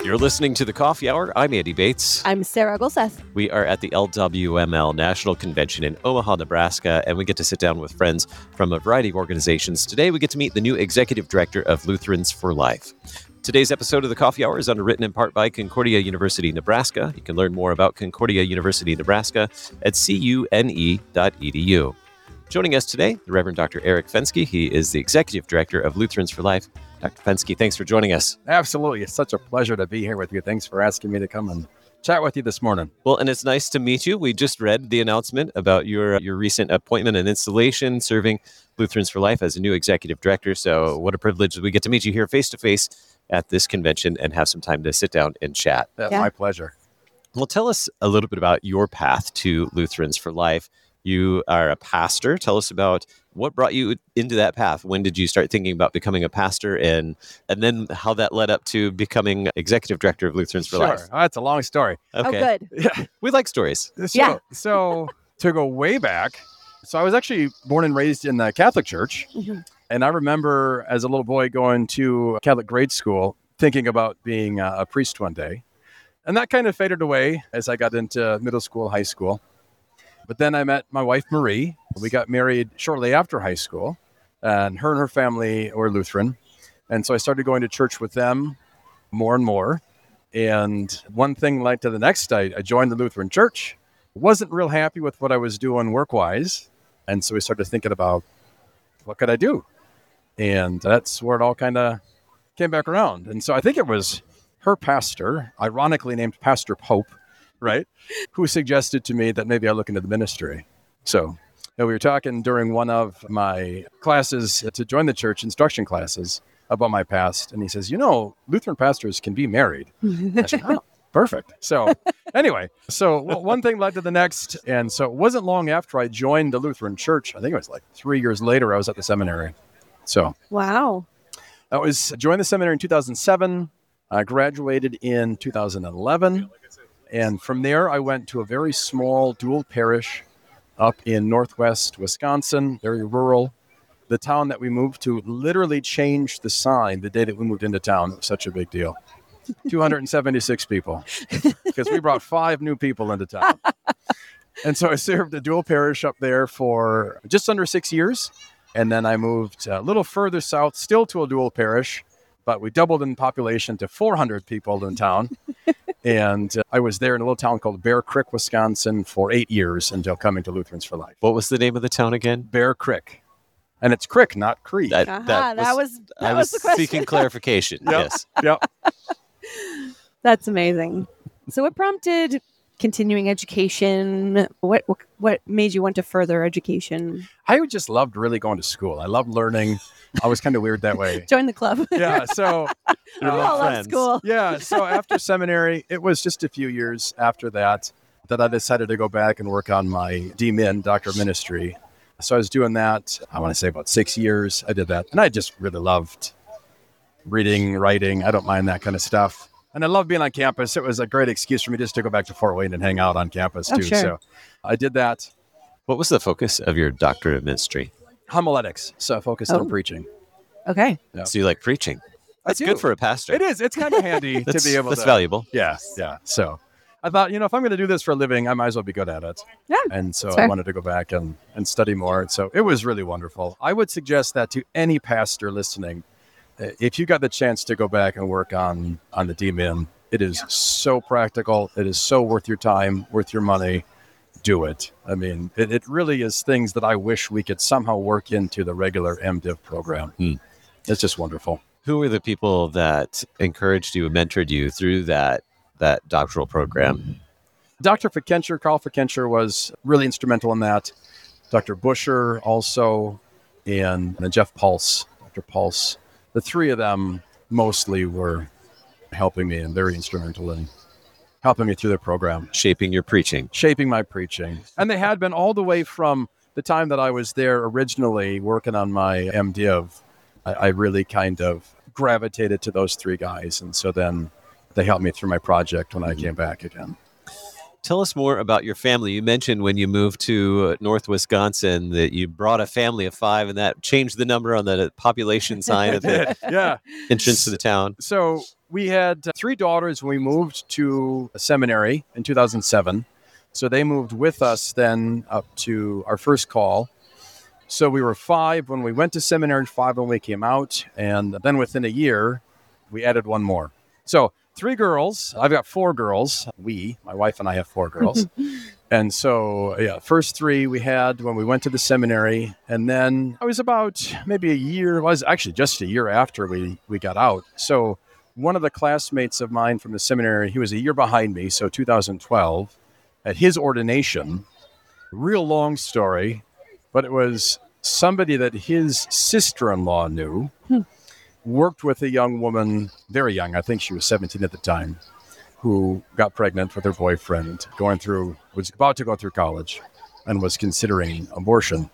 You're listening to The Coffee Hour. I'm Andy Bates. I'm Sarah Golseth. We are at the LWML National Convention in Omaha, Nebraska, and we get to sit down with friends from a variety of organizations. Today, we get to meet the new executive director of Lutherans for Life. Today's episode of The Coffee Hour is underwritten in part by Concordia University, Nebraska. You can learn more about Concordia University, Nebraska at cune.edu. Joining us today, the Reverend Dr. Eric Fenske. He is the executive director of Lutherans for Life. Dr. Fenske, thanks for joining us. Absolutely. It's such a pleasure to be here with you. Thanks for asking me to come and chat with you this morning. Well, and it's nice to meet you. We just read the announcement about your recent appointment and installation serving Lutherans for Life as a new executive director. So what a privilege that we get to meet you here face-to-face at this convention and have some time to sit down and chat. That's my pleasure. Well, tell us a little bit about your path to Lutherans for Life. You are a pastor. Tell us about what brought you into that path. When did you start thinking about becoming a pastor, and then how that led up to becoming executive director of Lutherans for Life? Sure. Oh, that's a long story. Okay. Oh, good. Yeah. We like stories. So to go way back, so I was actually born and raised in the Catholic Church. Mm-hmm. And I remember as a little boy going to Catholic grade school, thinking about being a priest one day. And that kind of faded away as I got into middle school, high school. But then I met my wife, Marie. We got married shortly after high school, and her family were Lutheran. And so I started going to church with them more and more. And one thing led to the next. I joined the Lutheran Church. Wasn't real happy with what I was doing work-wise. And so we started thinking about, what could I do? And that's where it all kind of came back around. And so I think it was her pastor, ironically named Pastor Pope, right, who suggested to me that maybe I look into the ministry. So we were talking during one of my classes to join the church, instruction classes, about my past. And he says, Lutheran pastors can be married. I said, oh, perfect. So anyway, one thing led to the next. And so it wasn't long after I joined the Lutheran Church. I think it was like 3 years later, I was at the seminary. So Wow. I joined the seminary in 2007. I graduated in 2011. And from there, I went to a very small dual parish up in northwest Wisconsin, very rural. The town that we moved to literally changed the sign the day that we moved into town. It was such a big deal. 276 people, because we brought 5 new people into town. And so I served a dual parish up there for just under 6 years. And then I moved a little further south, still to a dual parish, but we doubled in population to 400 people in town. And I was there in a little town called Bear Creek, Wisconsin for 8 years until coming to Lutherans for Life. What was the name of the town again? Bear Creek. And it's Crick, not Creek. That was the question. Seeking clarification. Yes. Yep. That's amazing. So what prompted continuing education? What made you want to further education? I just loved really going to school. I loved learning. I was kind of weird that way. Join the club. Yeah, so We all love school. Yeah, so after seminary, it was just a few years after that I decided to go back and work on my DMin, Doctor of Ministry. So I was doing that, I want to say about 6 years. I did that, and I just really loved reading, writing. I don't mind that kind of stuff. And I love being on campus. It was a great excuse for me just to go back to Fort Wayne and hang out on campus, too. Sure. So I did that. What was the focus of your doctorate of ministry? Homiletics, so focused on preaching. Okay. Yeah. So you like preaching. That's do. good for a pastor. It is. It's kind of handy to be able to. That's valuable. Yeah. So I thought, if I'm going to do this for a living, I might as well be good at it. Yeah. And so that's I fair. wanted to go back and study more. So it was really wonderful. I would suggest that to any pastor listening, if you got the chance to go back and work on the DMin, it is so practical. It is so worth your time, worth your money. Do it. I mean, it really is things that I wish we could somehow work into the regular MDiv program. It's just wonderful. Who were the people that encouraged you and mentored you through that doctoral program? Dr. Fikentscher, Carl Fikentscher, was really instrumental in that. Dr. Busher also, and Jeff Pulse, Dr. Pulse. The 3 of them mostly were helping me and very instrumental in helping me through the program. Shaping your preaching. Shaping my preaching. And they had been all the way from the time that I was there originally working on my MDiv. I really kind of gravitated to those 3 guys. And so then they helped me through my project when I came back again. Tell us more about your family. You mentioned when you moved to North Wisconsin that you brought a family of 5, and that changed the number on the population sign at the Yeah. entrance to the town. So we had 3 daughters when we moved to a seminary in 2007. So they moved with us then up to our first call. So we were 5 when we went to seminary, 5 when we came out. And then within a year, we added 1 more. So 3 girls. I've got 4 girls. My wife and I have 4 girls. And so, first 3 we had when we went to the seminary. And then I was about maybe a year, was actually just a year after we got out. So one of the classmates of mine from the seminary, he was a year behind me, so 2012, at his ordination, real long story, but it was somebody that his sister-in-law knew, worked with a young woman, very young, I think she was 17 at the time, who got pregnant with her boyfriend, was about to go through college and was considering abortion.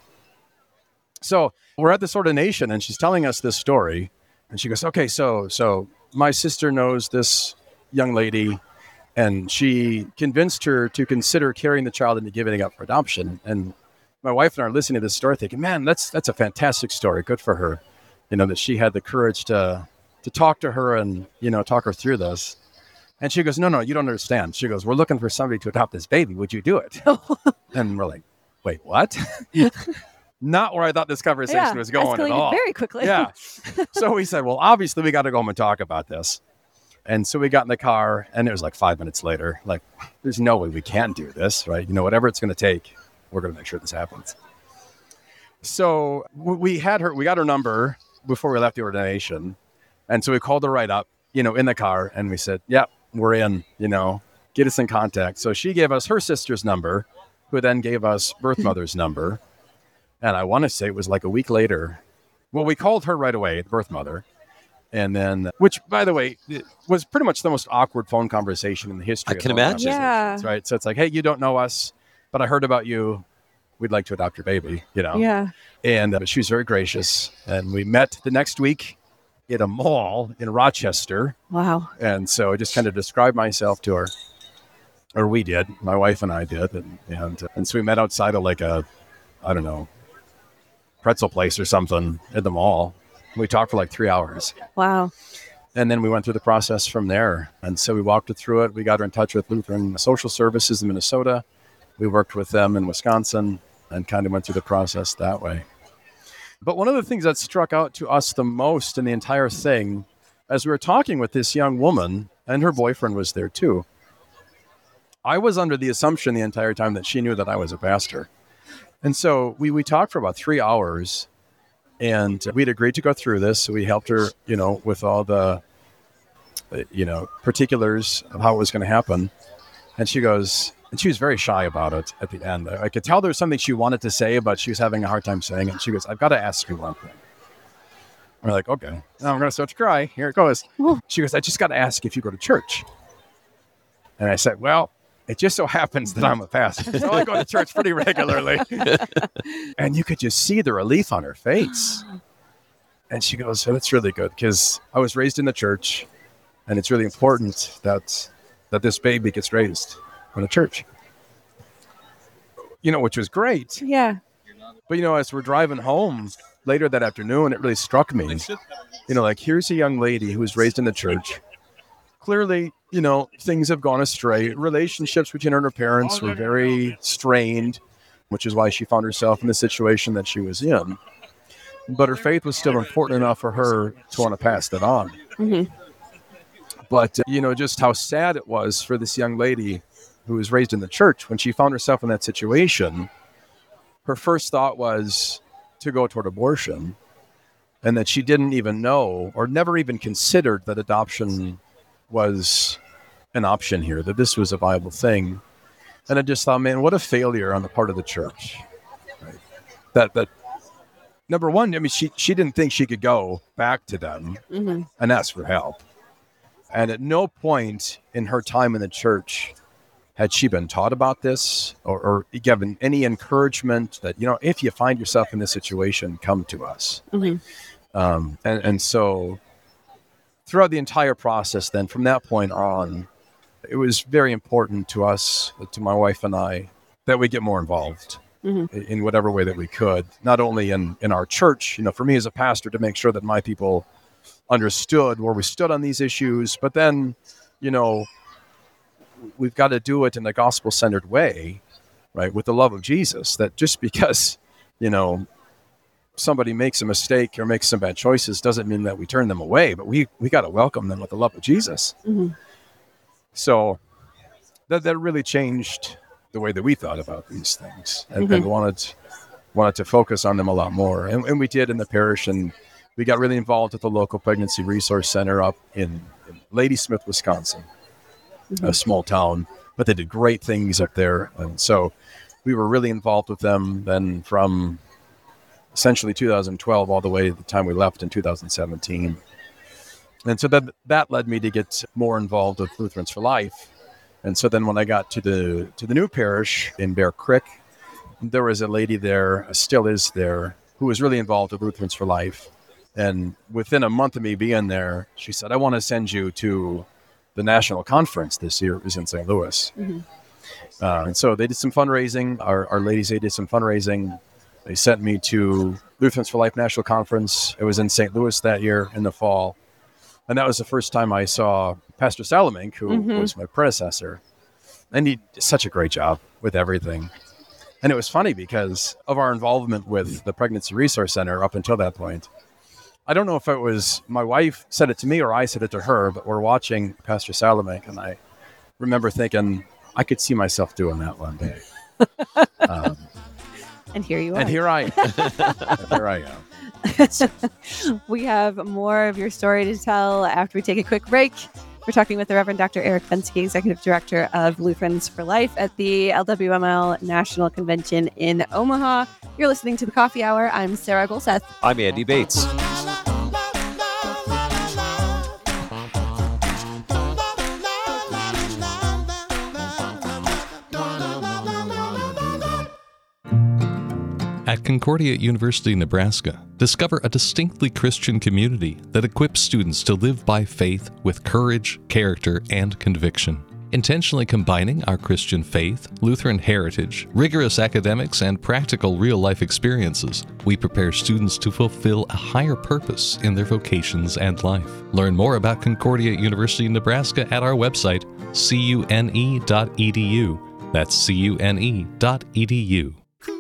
So we're at this ordination and she's telling us this story and she goes, okay, so my sister knows this young lady and she convinced her to consider carrying the child into giving it up for adoption. And my wife and I are listening to this story thinking, man, that's a fantastic story. Good for her. That she had the courage to talk to her and, talk her through this. And she goes, no, you don't understand. She goes, we're looking for somebody to adopt this baby. Would you do it? And we're like, wait, what? Not where I thought this conversation was going at all. Very quickly. Yeah. So we said, well, obviously we got to go home and talk about this. And so we got in the car and it was like 5 minutes later, like, there's no way we can do this, right? Whatever it's going to take, we're going to make sure this happens. So we got her number before we left the ordination. And so we called her right up, in the car and we said, yeah, we're in, get us in contact. So she gave us her sister's number, who then gave us birth mother's number. And I want to say it was like a week later. Well, we called her right away, the birth mother. And then, which by the way, it was pretty much the most awkward phone conversation in the history of phone imagine. conversations, right? So it's like, hey, you don't know us, but I heard about you. We'd like to adopt your baby, Yeah. And she was very gracious. And we met the next week at a mall in Rochester. Wow. And so I just kind of described myself to her, or we did, my wife and I did. And so we met outside of like a, I don't know, pretzel place or something at the mall. We talked for like 3 hours. Wow. And then we went through the process from there. And so we walked her through it. We got her in touch with Lutheran Social Services in Minnesota. We worked with them in Wisconsin and kind of went through the process that way. But one of the things that struck out to us the most in the entire thing, as we were talking with this young woman, and her boyfriend was there too, I was under the assumption the entire time that she knew that I was a pastor. And so we talked for about 3 hours, and we'd agreed to go through this. So we helped her, with all the, particulars of how it was going to happen. And she goes, and she was very shy about it at the end. I could tell there was something she wanted to say, but she was having a hard time saying it. She goes, I've got to ask you one thing. We're like, okay. Now I'm going to start to cry. Here it goes. She goes, I just got to ask if you go to church. And I said, well, it just so happens that I'm a pastor, so I go to church pretty regularly. And you could just see the relief on her face. And she goes, oh, that's really good, because I was raised in the church, and it's really important that this baby gets raised in a church. Which was great. Yeah. But, as we're driving home later that afternoon, it really struck me, like, here's a young lady who was raised in the church. Clearly, things have gone astray. Relationships between her and her parents were very strained, which is why she found herself in the situation that she was in. But her faith was still important enough for her to want to pass that on. Mm-hmm. But, just how sad it was for this young lady who was raised in the church when she found herself in that situation. Her first thought was to go toward abortion, and that she didn't even know or never even considered that adoption was an option here, that this was a viable thing. And I just thought, man, what a failure on the part of the church. Right? That number one, I mean, she didn't think she could go back to them and ask for help. And at no point in her time in the church had she been taught about this or given any encouragement that, if you find yourself in this situation, come to us. And so throughout the entire process, then from that point on, it was very important to us, to my wife and I, that we get more involved in whatever way that we could, not only in our church, for me as a pastor, to make sure that my people understood where we stood on these issues, but then, we've got to do it in a gospel-centered way, right, with the love of Jesus, that just because, somebody makes a mistake or makes some bad choices doesn't mean that we turn them away, but we got to welcome them with the love of Jesus. So that really changed the way that we thought about these things, and wanted to focus on them a lot more. And we did in the parish, and we got really involved with the local pregnancy resource center up in Ladysmith, Wisconsin, a small town, but they did great things up there. And so we were really involved with them then from essentially 2012 all the way to the time we left in 2017. And so that led me to get more involved with Lutherans for Life. And so then when I got to the new parish in Bear Creek, there was a lady there, still is there, who was really involved with Lutherans for Life. And within a month of me being there, she said, I want to send you to the national conference this year. It was in St. Louis. And so they did some fundraising. Our ladies, they did some fundraising. They sent me to Lutherans for Life National Conference. It was in St. Louis that year in the fall. And that was the first time I saw Pastor Salamanque, who was my predecessor. And he did such a great job with everything. And it was funny because of our involvement with the Pregnancy Resource Center up until that point. I don't know if it was my wife said it to me or I said it to her, but we're watching Pastor Salamanque, and I remember thinking, I could see myself doing that one day. And here you are. And here I am. And here I am. We have more of your story to tell after we take a quick break. We're talking with the Reverend Dr. Eric Fenske, Executive Director of Lutherans for Life at the LWML National Convention in Omaha. You're listening to The Coffee Hour. I'm Sarah Golseth. I'm Andy Bates. At Concordia University, Nebraska, discover a distinctly Christian community that equips students to live by faith with courage, character, and conviction. Intentionally combining our Christian faith, Lutheran heritage, rigorous academics, and practical real-life experiences, we prepare students to fulfill a higher purpose in their vocations and life. Learn more about Concordia University, Nebraska at our website, cune.edu. That's cune.edu.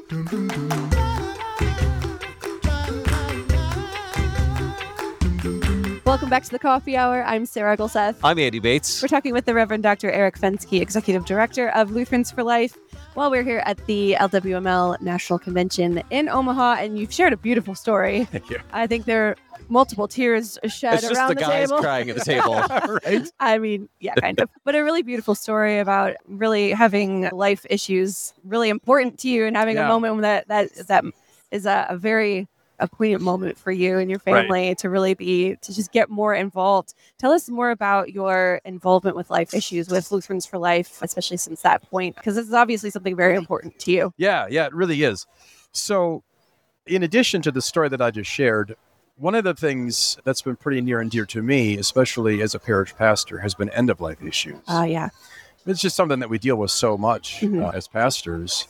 Welcome back to the Coffee Hour. I'm Sarah Golseth. I'm Andy Bates. We're talking with the Reverend Dr. Eric Fenske, Executive Director of Lutherans for Life, while we're here at the LWML National Convention in Omaha, and you've shared a beautiful story. Thank you. I think there are multiple tears shed It's just around the the guys table. crying at the table. Right? I mean, yeah, kind of. But a really beautiful story about really having life issues really important to you and having a Yeah. moment when that is a very poignant moment for you and your family to really to just get more involved. Tell us more about your involvement with life issues with Lutherans for Life, especially since that point, because this is obviously something very important to you. Yeah, it really is. So in addition to the story that I just shared, one of the things that's been pretty near and dear to me, especially as a parish pastor, has been end-of-life issues. Yeah. It's just something that we deal with so much as pastors.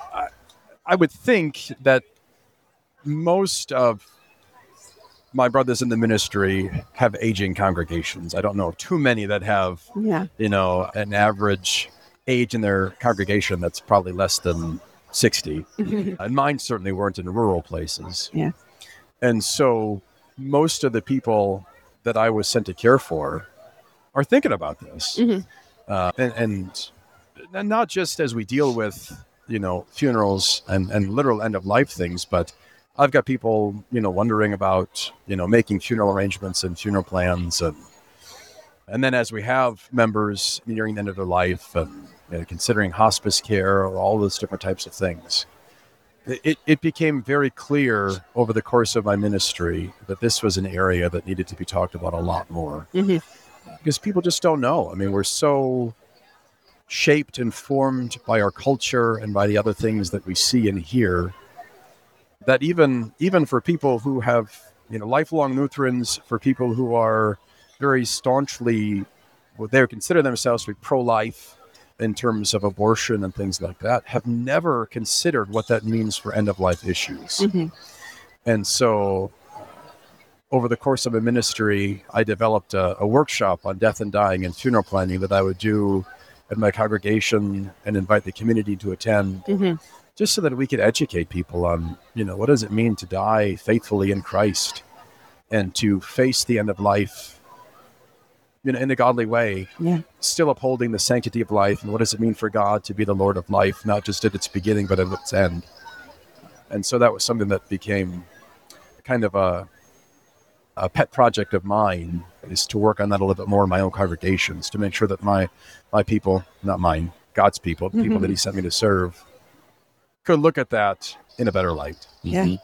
I would think that most of my brothers in the ministry have aging congregations. I don't know too many that have, an average age in their congregation that's probably less than 60. And mine certainly weren't in rural places. Yeah. And so most of the people that I was sent to care for are thinking about this. And not just as we deal with, funerals and literal end-of-life things, but I've got people, wondering about, making funeral arrangements and funeral plans. And then as we have members nearing the end of their life and considering hospice care or all those different types of things, it became very clear over the course of my ministry that this was an area that needed to be talked about a lot more. Because people just don't know. I mean, we're so shaped and formed by our culture and by the other things that we see and hear, that even for people who have, lifelong Lutherans, for people who are very staunchly they consider themselves to be pro-life in terms of abortion and things like that, have never considered what that means for end-of-life issues. Mm-hmm. And so over the course of a ministry, I developed a workshop on death and dying and funeral planning that I would do at my congregation and invite the community to attend, Mm-hmm. just so that we could educate people on, what does it mean to die faithfully in Christ and to face the end of life in a godly way, Yeah. still upholding the sanctity of life. And what does it mean for God to be the Lord of life, not just at its beginning, but at its end? And so that was something that became kind of a pet project of mine, is to work on that a little bit more in my own congregations, to make sure that my people, not mine, God's people, the people that he sent me to serve, could look at that in a better light. Yeah.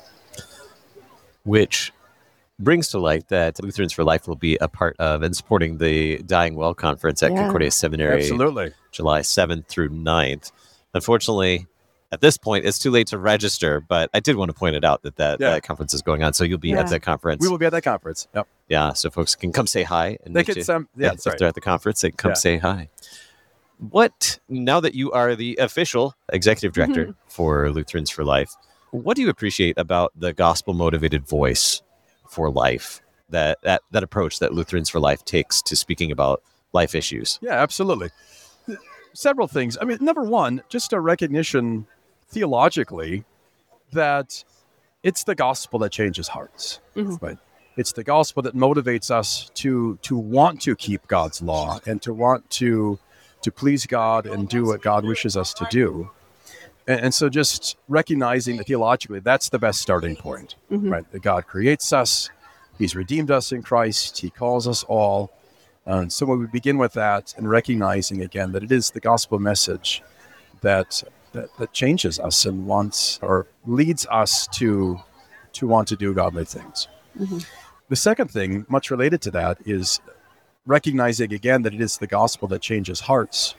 Which brings to light that Lutherans for Life will be a part of and supporting the Dying Well Conference at Yeah. Concordia Seminary, Absolutely. July 7th through 9th. Unfortunately, at this point, it's too late to register, but I did want to point it out that conference is going on, so you'll be Yeah. at the conference. We will be at that conference. Yep. Yeah, so folks can come say hi. And They meet could you. some, yeah, If that's right. they're at the conference, they can come Yeah. say hi. What, now that you are the official executive director for Lutherans for Life, what do you appreciate about the gospel-motivated voice for life, that approach that Lutherans for Life takes to speaking about life issues? Yeah, absolutely. Several things. I mean, number one, just a recognition theologically that it's the gospel that changes hearts, Mhm. right? It's the gospel that motivates us to want to keep God's law and to want to please God and do what God wishes us to do. And so just recognizing that theologically, that's the best starting point, Mhm. right? That God creates us, he's redeemed us in Christ, he calls us all. And so when we begin with that and recognizing again that it is the gospel message that changes us and wants or leads us to want to do godly things. Mhm. The second thing, much related to that, is recognizing again that it is the gospel that changes hearts.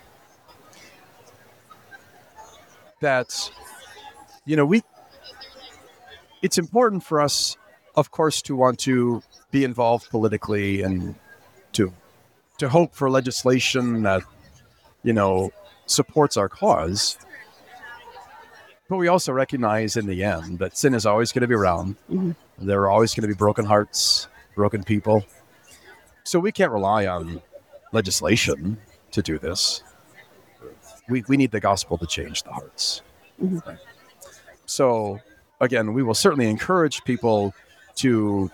That, it's important for us, of course, to want to be involved politically and to hope for legislation that, supports our cause. But we also recognize in the end that sin is always going to be around. Mhm. There are always going to be broken hearts, broken people. So we can't rely on legislation to do this. We need the gospel to change the hearts. Mhm. Right? So, again, we will certainly encourage people to,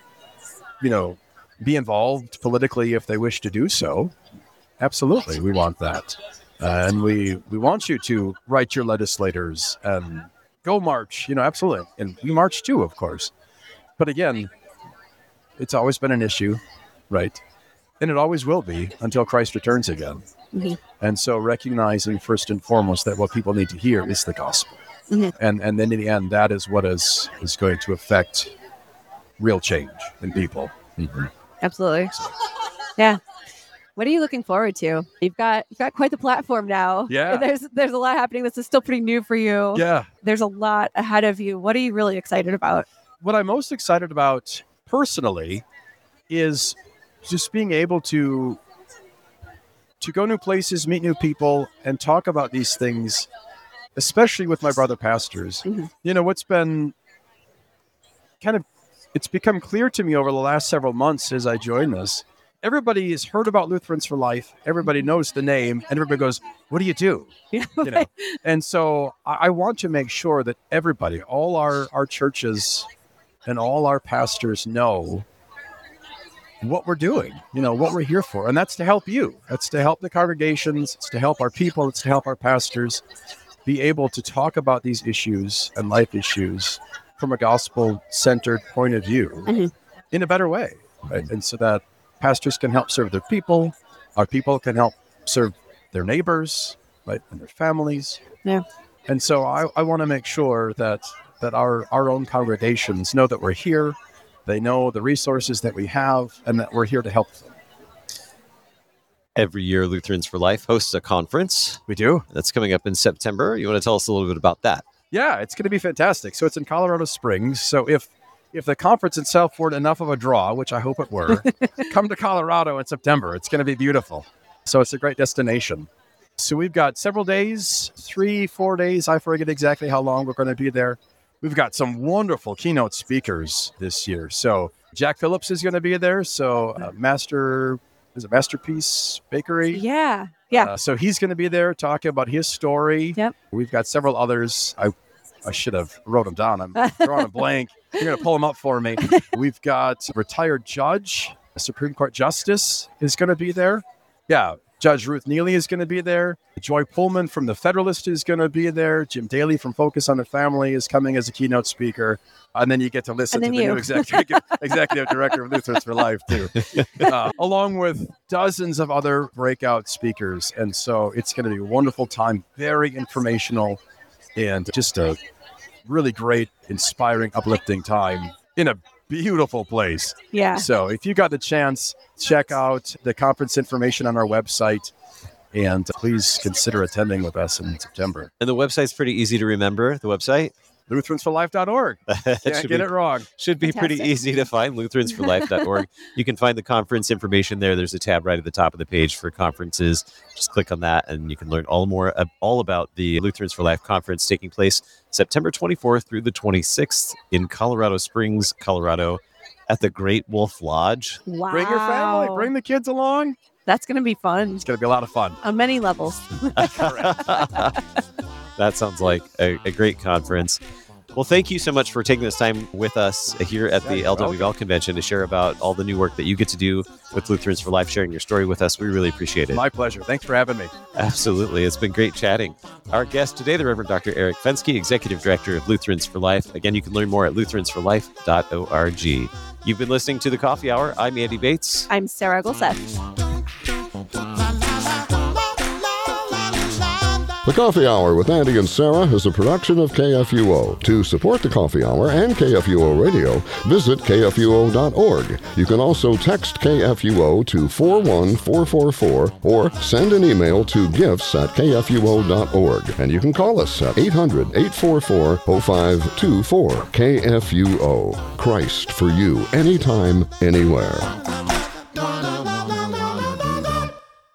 be involved politically if they wish to do so. Absolutely, we want that. And we want you to write your legislators and go march, absolutely. And we march too, of course. But again, it's always been an issue, right? And it always will be until Christ returns again. Mhm. And so recognizing first and foremost that what people need to hear is the gospel. Mhm. And then in the end, that is what is going to affect real change in people. Absolutely. Yeah. What are you looking forward to? You've got quite the platform now. Yeah. There's a lot happening. This is still pretty new for you. Yeah. There's a lot ahead of you. What are you really excited about? What I'm most excited about personally is just being able to go new places, meet new people, and talk about these things, especially with my brother pastors. Mhm. What's been it's become clear to me over the last several months as I joined this. Everybody has heard about Lutherans for Life. Everybody knows the name, and everybody goes, "What do you do?" Yeah. And so I want to make sure that everybody, all our churches and all our pastors know what we're doing, what we're here for. And that's to help you. That's to help the congregations. It's to help our people. It's to help our pastors be able to talk about these issues and life issues from a gospel-centered point of view Mhm. in a better way, right? And so that pastors can help serve their people. Our people can help serve their neighbors, right, and their families. Yeah. And so I want to make sure that our own congregations know that we're here, they know the resources that we have, and that we're here to help them. Every year, Lutherans for Life hosts a conference We do? that's coming up in September. You want to tell us a little bit about that? Yeah, it's going to be fantastic. So it's in Colorado Springs. So if if the conference itself were enough of a draw, which I hope it were, come to Colorado in September. It's going to be beautiful. So it's a great destination. So we've got several days, 3-4 days. I forget exactly how long we're going to be there. We've got some wonderful keynote speakers this year. So Jack Phillips is going to be there. So Masterpiece Bakery? Yeah. So he's going to be there talking about his story. Yep. We've got several others. I should have wrote them down. I'm drawing a blank. You're going to pull them up for me. We've got a retired judge, a Supreme Court justice is going to be there. Yeah. Judge Ruth Neely is going to be there. Joy Pullman from The Federalist is going to be there. Jim Daly from Focus on the Family is coming as a keynote speaker. And then you get to listen to the new executive director of Lutherans for Life, too, along with dozens of other breakout speakers. And so it's going to be a wonderful time, very informational, and just a really great, inspiring, uplifting time in a beautiful place. Yeah. So if you got the chance, check out the conference information on our website, and please consider attending with us in September. And the website's pretty easy to remember. The website? Lutheransforlife.org. Can't get it wrong. Should be pretty easy to find, lutheransforlife.org. You can find the conference information there. There's a tab right at the top of the page for conferences. Just click on that, and you can learn all about the Lutherans for Life conference taking place September 24th through the 26th in Colorado Springs, Colorado, at the Great Wolf Lodge. Wow. Bring your family. Bring the kids along. That's going to be fun. It's going to be a lot of fun. On many levels. That sounds like a great conference. Well, thank you so much for taking this time with us here at the LWL convention to share about all the new work that you get to do with Lutherans for Life, sharing your story with us. We really appreciate it. My pleasure. Thanks for having me. Absolutely. It's been great chatting. Our guest today, the Reverend Dr. Eric Fenske, Executive Director of Lutherans for Life. Again, you can learn more at lutheransforlife.org. You've been listening to The Coffee Hour. I'm Andy Bates. I'm Sarah Golseth. The Coffee Hour with Andy and Sarah is a production of KFUO. To support the Coffee Hour and KFUO Radio, visit KFUO.org. You can also text KFUO to 41444 or send an email to gifts@KFUO.org. And you can call us at 800-844-0524. KFUO. Christ for you, anytime, anywhere.